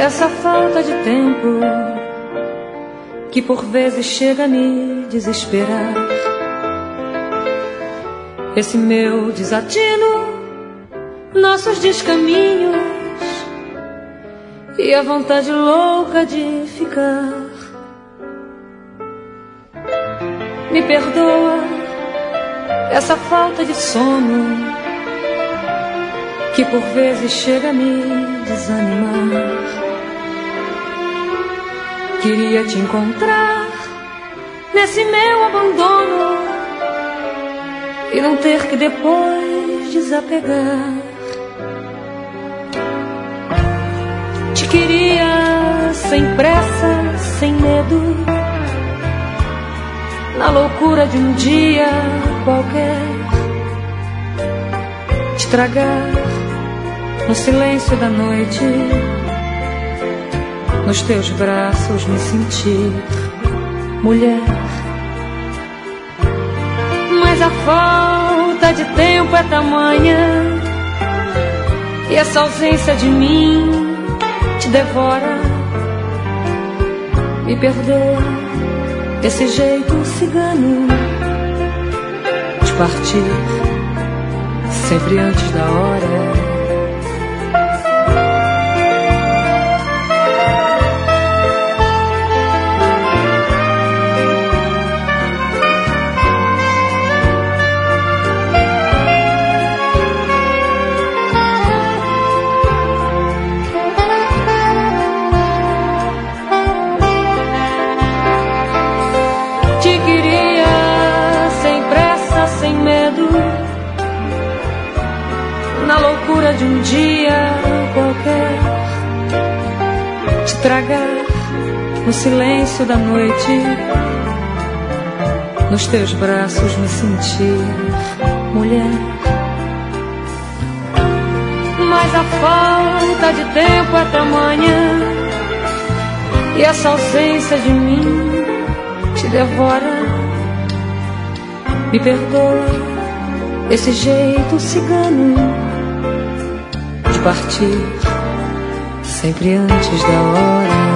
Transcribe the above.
essa falta de tempo que por vezes chega a me desesperar. Esse meu desatino, nossos descaminhos e a vontade louca de ficar. Me perdoa essa falta de sono que por vezes chega a me desanimar. Queria te encontrar nesse meu abandono e não ter que depois desapegar. Te queria sem pressa, sem medo, na loucura de um dia qualquer, te tragar no silêncio da noite, nos teus braços me sentir mulher. Mas a falta de tempo é tamanha e essa ausência de mim te devora. Me perdoa esse jeito cigano de partir sempre antes da hora. De um dia qualquer, te tragar no silêncio da noite, nos teus braços me sentir mulher. Mas a falta de tempo é tamanha e essa ausência de mim te devora. Me perdoa esse jeito cigano de partir sempre antes da hora.